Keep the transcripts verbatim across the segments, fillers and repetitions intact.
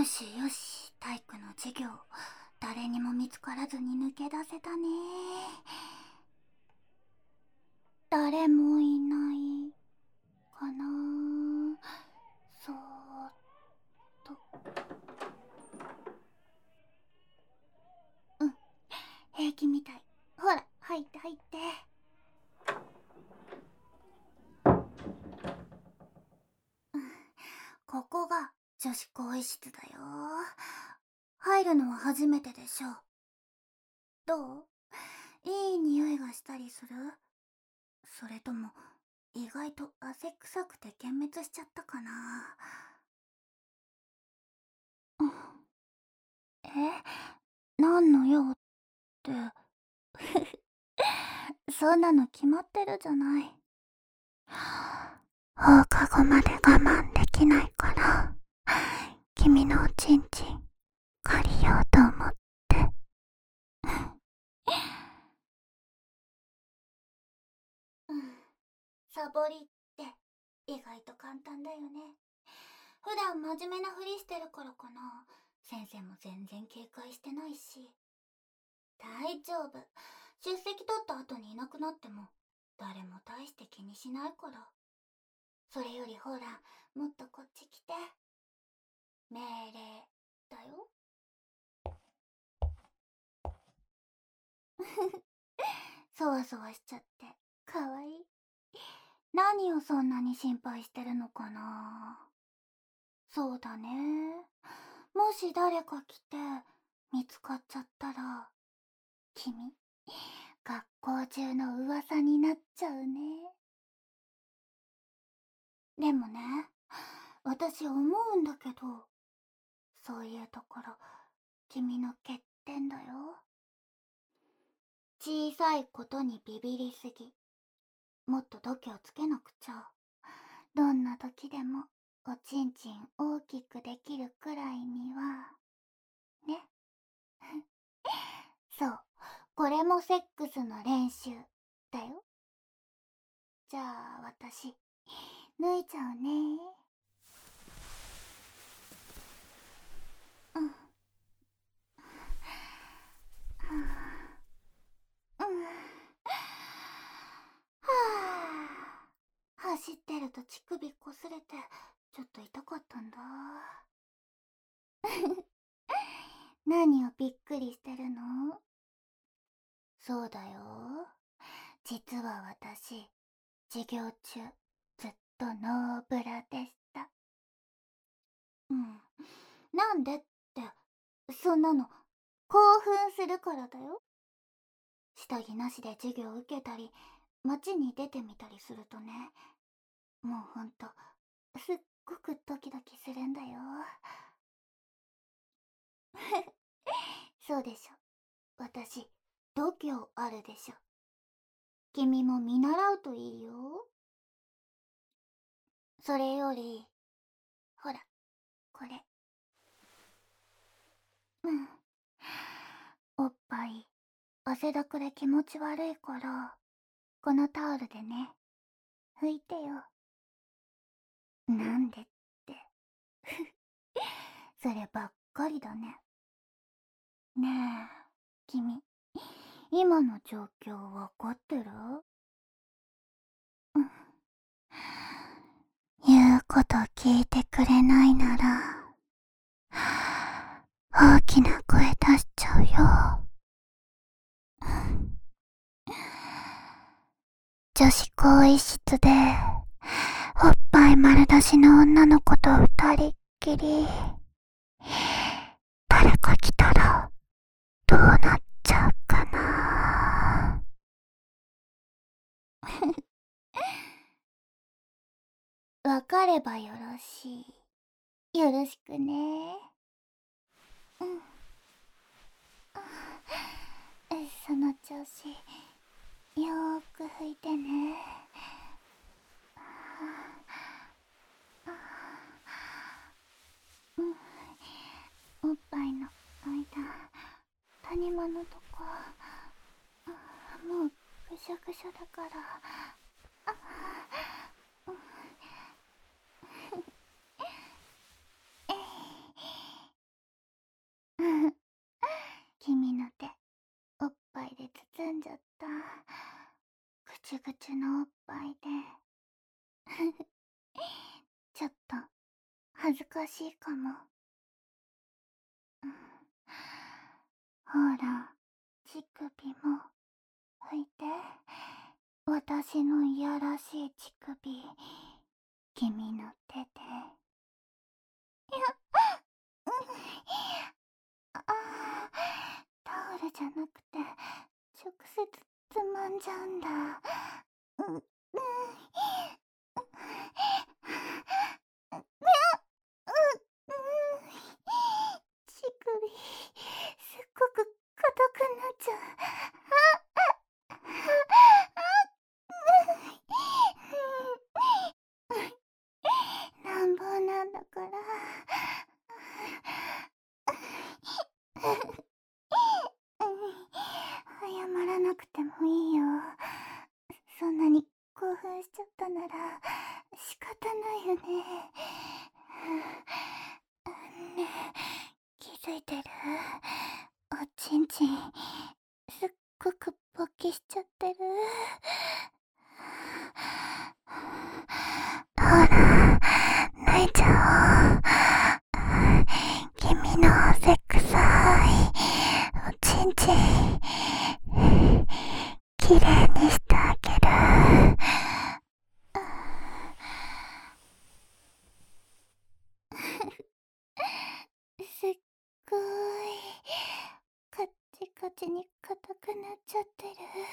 しよし、体育の授業、誰にも見つからずに抜け出せたね。誰もいないかな。そーっと。うん、平気みたい。ほら、入って入って。うん、ここが女子更衣室だよ。入るのは初めてでしょ。どう？いい匂いがしたりする？それとも意外と汗臭くて幻滅しちゃったかな。うん、え、なんの用って。そんなの決まってるじゃない。放課後まで我慢できないから、君のおちんちん借りようと思って。うん、サボりって意外と簡単だよね。普段真面目なふりしてるからかな。先生も全然警戒してないし。大丈夫。出席取った後にいなくなっても誰も大して気にしないから。それよりほら、もっとこっち来て。命令だよ。そわそわしちゃってかわいい。何をそんなに心配してるのかな。そうだね、もし誰か来て見つかっちゃったら君、学校中の噂になっちゃうね。でもね、私思うんだけど、そういうところ君の欠点だよ。小さいことにビビりすぎ。もっと度胸つけなくちゃ。どんな時でもおちんちん大きくできるくらいにはね。そう、これもセックスの練習だよ。じゃあ私脱いちゃうね。うん、うん、はあ、走ってると乳首こすれてちょっと痛かったんだ。何をびっくりしてるの？そうだよ、実は私授業中ずっとノーブラでした。うん、なんでって、そんなの興奮するからだよ。下着なしで授業受けたり街に出てみたりするとね、もうほんとすっごくドキドキするんだよ。そうでしょ、私度胸あるでしょ。君も見習うといいよ。それよりほら、これ。うん、おっぱい汗だくで気持ち悪いからこのタオルでね、拭いてよ。なんでって。そればっかりだね。ねえ君、今の状況わかってる？うん、言うこと聞いてくれないなら大きな声出しちゃうよ。女子更衣室でおっぱい丸出しの女の子と二人っきり。誰か来たらどうなっちゃうかな。わかればよろしい。よろしくね。うん、その調子よーく拭いてね。うん、おっぱいの間、谷間のとこ、もうぐしゃぐしゃだから。 ちぐちのおっぱいでちょっと恥ずかしいかも。ほら、乳首も拭いて。私のいやらしい乳首、君の手で。いや、うん、ああ、タオルじゃなくて直接つまんじゃうんだ。うん、うん、乳首すっごく硬くなっちゃう。乱暴なんだから。謝らなくてもいいよ。そんなに興奮しちゃったなら仕方ないよね。ねえ、気づいてる？おちんちんすっごく勃起しちゃってる。ほら、泣いちゃおう。君のセックサいおちんちんきれいにしてあげる。すっごいカッチカチに硬くなっちゃってる。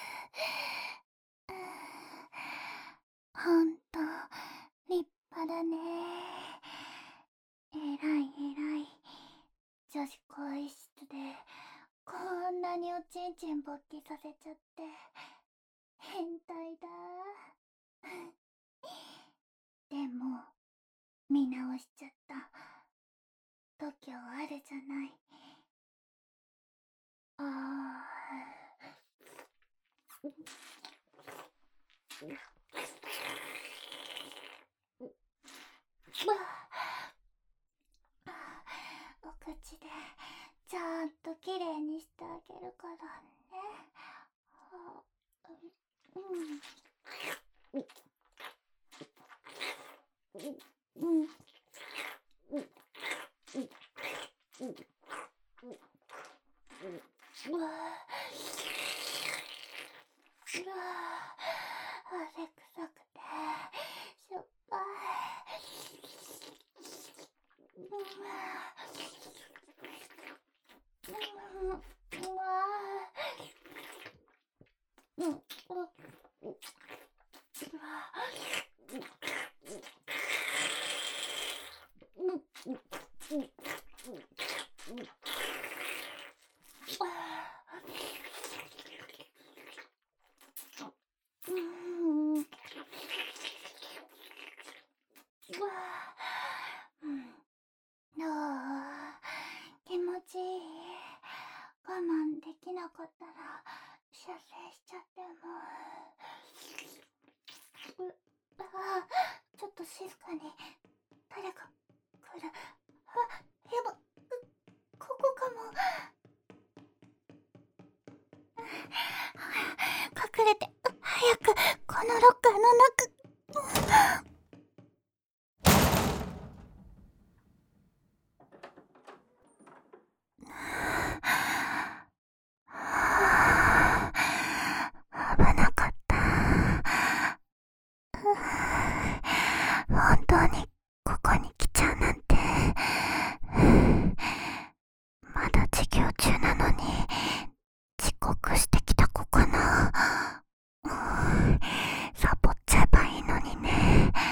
ほんと立派だね。えらいえらい。女子更衣室でこんなにおちんちん勃起させちゃって変態だ。でも見直しちゃった。度胸あるじゃない。あーお口でちゃんときれいにしてあげるからね。うんうんうわうわ汗臭くてしょっぱい。うわうんうわどう？気持ちいい？我慢できなかったら射精しちゃっても。うあちょっと静かに。誰か来る。あ、やば、ここかも。隠れて早くこのロッカーの中。危なかった。本当にここに来ちゃうなんて。まだ授業中なのに遅刻してきた子かな。サボっちゃえばいいのにね。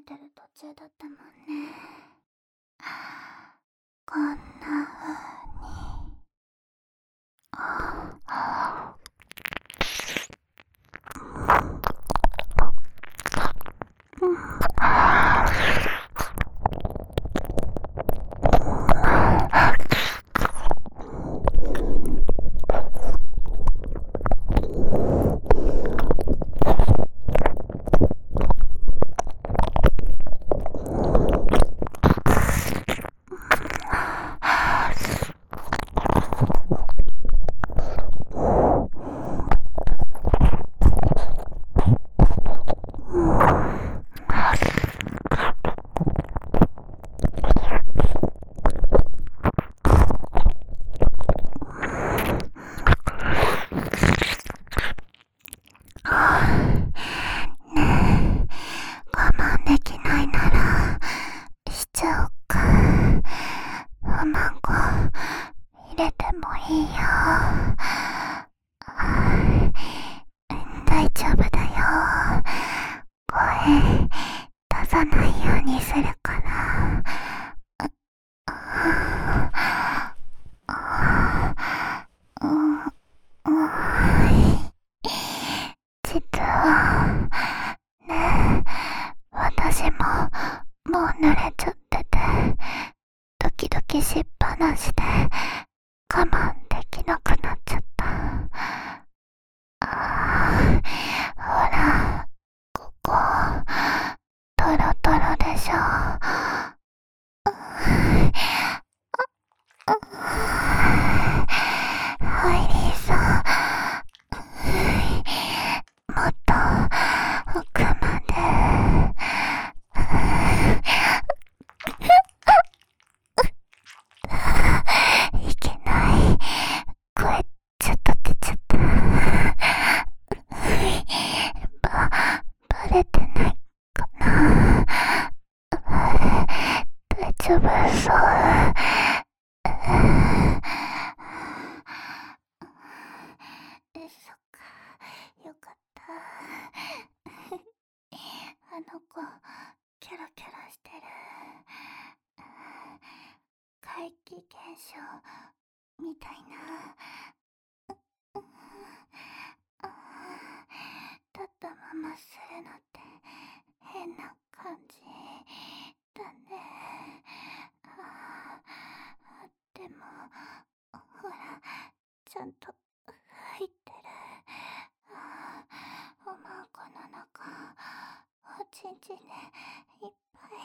てる途中だったもんね。こんな風に。我慢できないならしちゃおうか。おまんこ入れてもいいよ。大丈夫だよ。声出さないようにするから。実はね、私ももう濡れちゃってて、ドキドキしっぱなしで我慢できなくなっちゃった。あー、ほら、ここトロトロでしょ。入りそう。もっと奥まで。いけない。声ちょっと出ちゃった。ば、バレてないかな。大丈夫そう。そっか、よかった。あの子キョロキョロしてる。怪奇現象みたいな。立ったままするのって変な感じだね。あでもほら、ちゃんと入ってる。あおまんこの中おちんちんでいっぱい。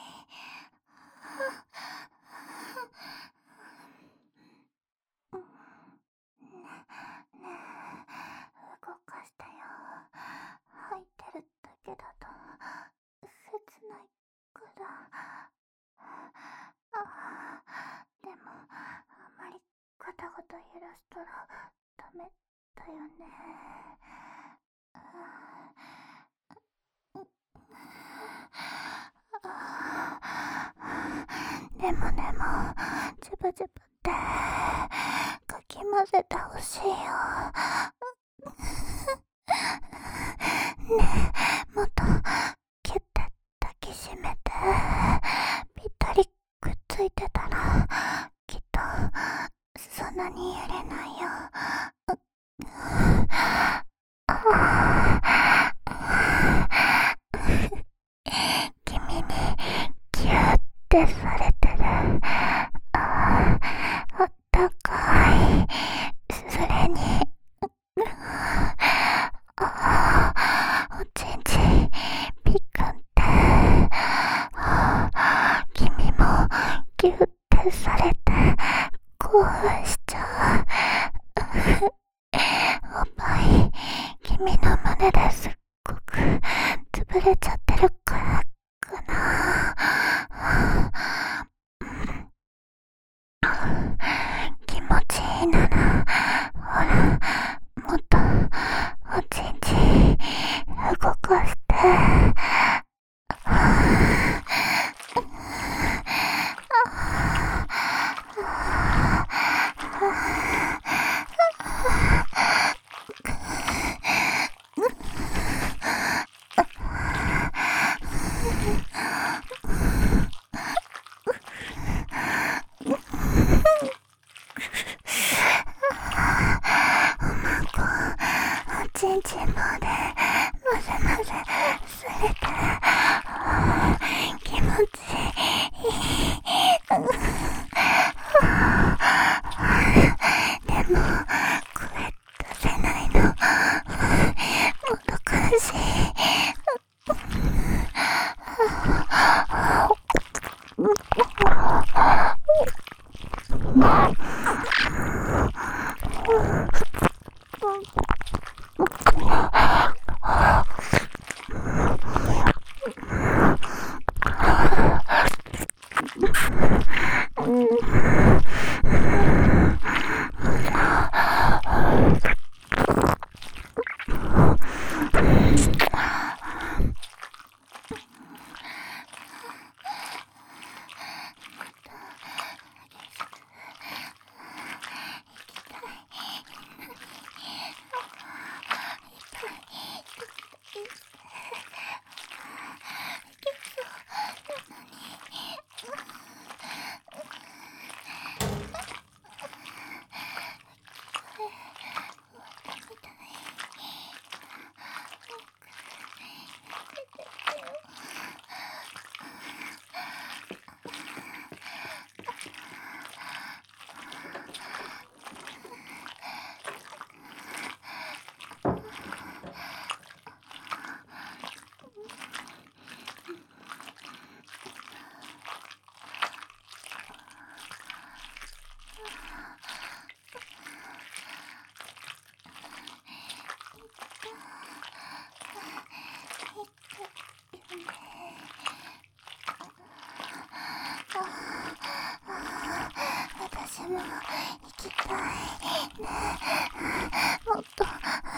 ねね動かしてよ。入ってるだけだと切ないから。あでもあんまりガタガタ揺らしたらダメだよね。でもでもジュブジュブってかき混ぜてほしいよ。ねえ、もっとキュッて抱きしめて。ぴったりくっついてたらきっとそんなに揺れないよ。君にギュッてされてる。ああったかい。それにあおちんちんピクンって。君もギュッてされて興奮しちゃう。おっぱい君の胸ですっごく潰れちゃってるからかな。気持ちいいならほら、もっとおちんちん動かして。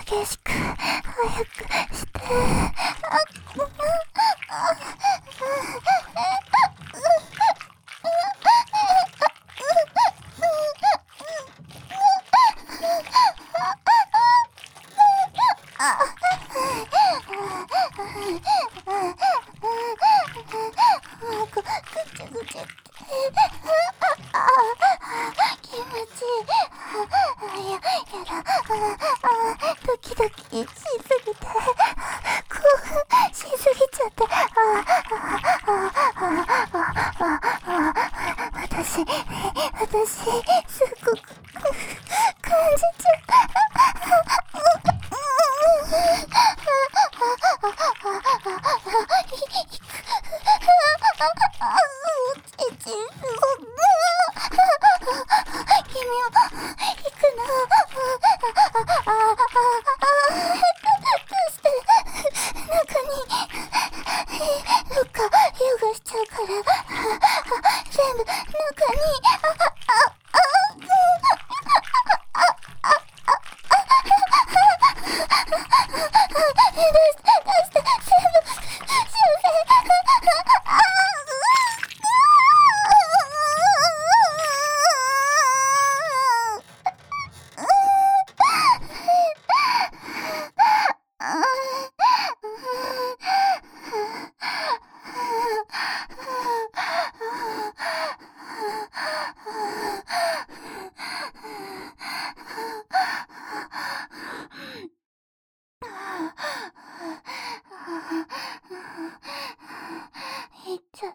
激しく早くして。あっぐちぐちって。気持ちいい。や、やだ。ドキドキしすぎて、興奮しすぎちゃって。私、私、すっごく感じちゃった。いっちゃった。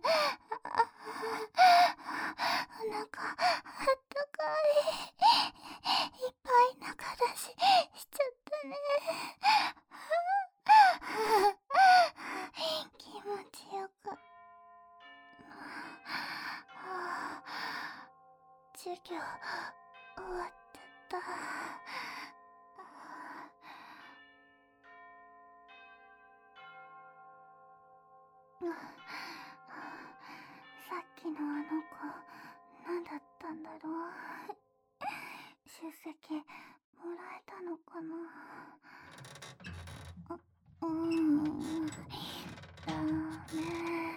お腹あったかい。いっぱい中出ししちゃったね。気持ちよく。授業終わっちゃった。さっきのあの子、何だったんだろう。出席もらえたのかな。う、うーん、ダメ。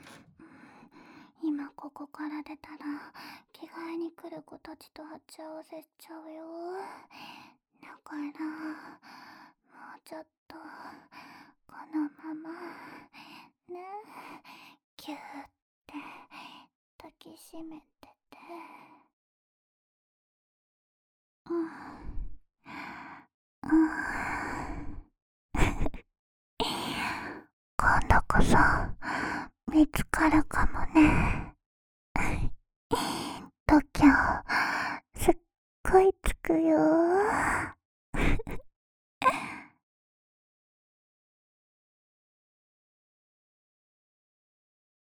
今ここから出たら着替えに来る子たちと鉢合わせしちゃうよ。だからもうちょっとこのままね、キューって抱きしめてて。うんうん今度こそ見つかるかもね。度胸すっごいつくよ。